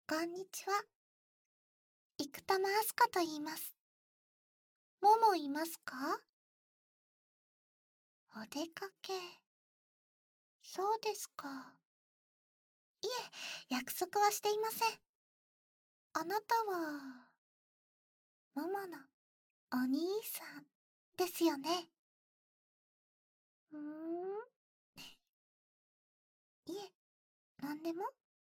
こんにちは。生玉あすかと言います。ももいますか？お出かけ。そうですか。いえ、約束はしていません。あなたは、もものお兄さんですよね。いえ、なんでも。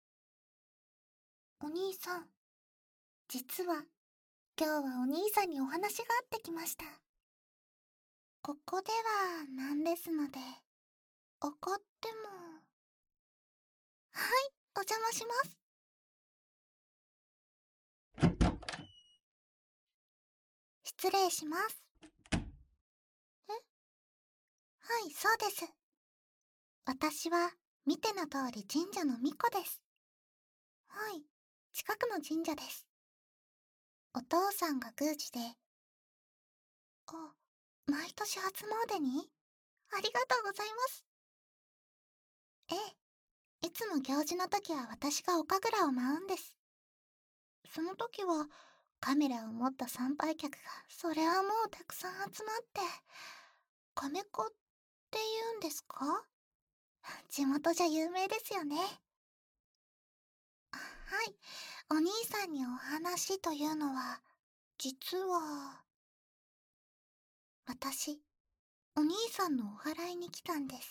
お兄さん、実は、今日はお兄さんにお話があってきました。ここではなんですので、怒っても。はい、お邪魔します。失礼します。はい、そうです。私は、見ての通り神社の巫女です。はい、近くの神社です。お父さんが宮司で、毎年初詣にありがとうございます。ええ、いつも行事の時は私がお神楽を舞うんです。その時は、カメラを持った参拝客が、それはもうたくさん集まって、カメコって言うんですか？地元じゃ有名ですよね。はい、お兄さんにお話というのは、実は、私、お兄さんのお祓いに来たんです。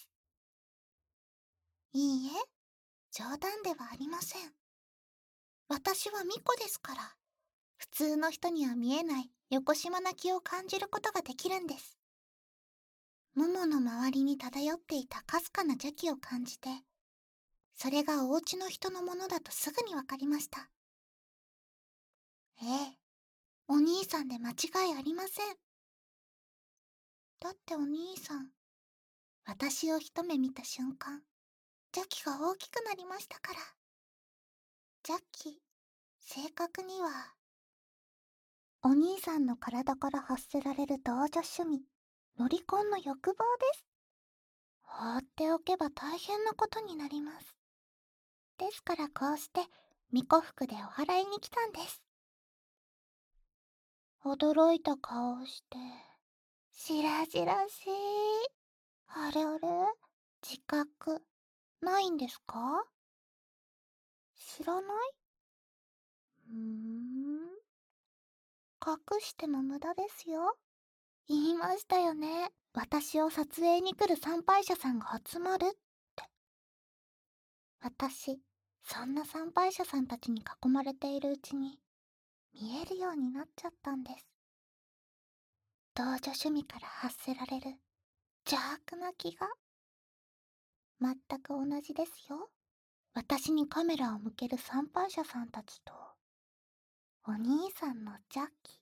いいえ、冗談ではありません。私は巫女ですから、普通の人には見えない横島な気を感じることができるんです。モモの周りに漂っていたかすかな邪気を感じて、それがお家の人のものだとすぐにわかりました。ええ、お兄さんで間違いありません。だってお兄さん、私を一目見た瞬間、邪気が大きくなりましたから。邪気、正確には、お兄さんの体から発せられる同女趣味、ロリコンの欲望です。放っておけば大変なことになります。ですからこうして、巫女服でお祓いに来たんです。驚いた顔をして、しらじらしい。あれあれ、自覚、ないんですか？知らない？隠しても無駄ですよ。言いましたよね。私を撮影に来る参拝者さんが集まるって。私、そんな参拝者さんたちに囲まれているうちに、見えるようになっちゃったんです。同女趣味から発せられる邪悪な気が。全く同じですよ。私にカメラを向ける参拝者さんたちと、お兄さんの邪気。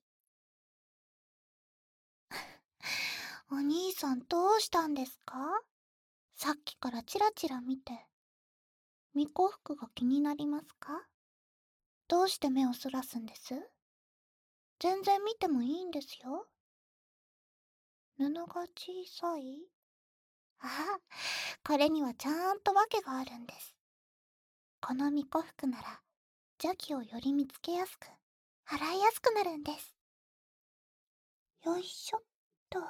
お兄さんどうしたんですか？さっきからチラチラ見て。巫女服が気になりますか？どうして目をそらすんです？全然見てもいいんですよ。布が小さい？ああ、これにはちゃんと訳があるんです。この巫女服なら、邪気をより見つけやすく、払いやすくなるんです。よいしょっと。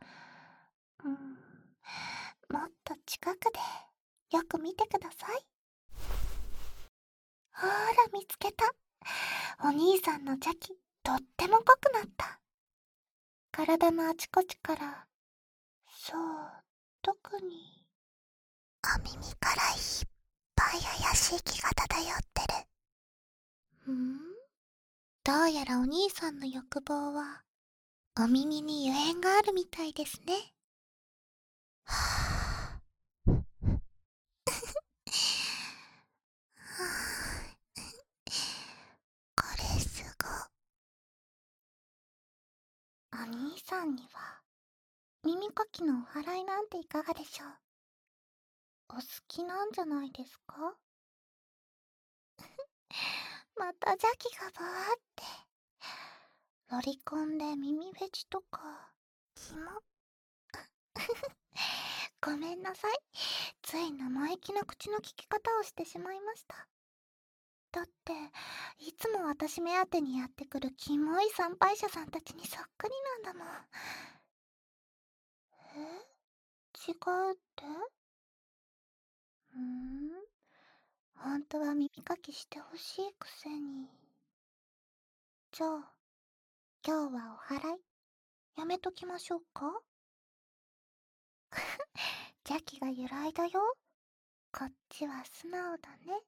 もっと近くで、よく見てください。ほーら見つけた。お兄さんの邪気、とっても濃くなった。体のあちこちから、そう、特に。お耳からいっぱい怪しい気が漂ってる。どうやらお兄さんの欲望は、お耳にゆえんがあるみたいですね。はこれすご。お兄さんには、耳かきのお祓いなんていかがでしょう。お好きなんじゃないですか？また邪気がバーって。ロリコンで耳フェチとか、キモ。ごめんなさい。つい生意気な口の利き方をしてしまいました。 だって、いつも私目当てにやってくるキモい参拝者さんたちにそっくりなんだもん。違うって？本当は耳かきしてほしいくせに。じゃあ、今日はお祓い、やめときましょうか？邪気が揺らいだよ。こっちは素直だね。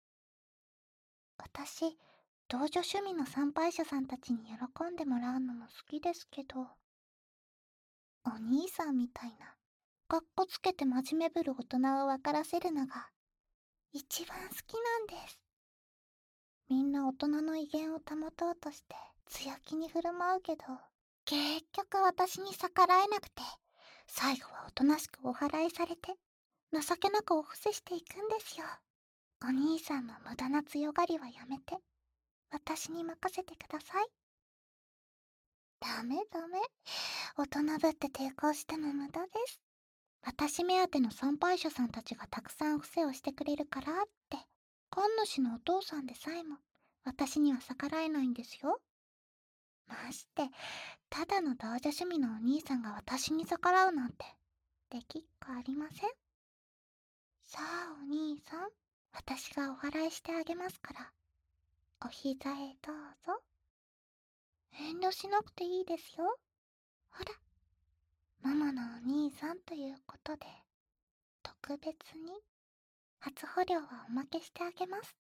私、道女趣味の参拝者さんたちに喜んでもらうのも好きですけど、お兄さんみたいな、かっこつけて真面目ぶる大人を分からせるのが一番好きなんです。みんな大人の威厳を保とうとして強気に振る舞うけど、結局私に逆らえなくて、最後はおとなしくお祓いされて、情けなくお布施していくんですよ。お兄さんも無駄な強がりはやめて、私に任せてください。ダメダメ。大人ぶって抵抗しても無駄です。私目当ての参拝者さんたちがたくさん布施をしてくれるからって、神主のお父さんでさえも、私には逆らえないんですよ。まして、ただの道女趣味のお兄さんが私に逆らうなんて、できっこありません。さあお兄さん、私がお祓いしてあげますから、お膝へどうぞ。遠慮しなくていいですよ。ほら、ママのお兄さんということで、特別に初穂料はおまけしてあげます。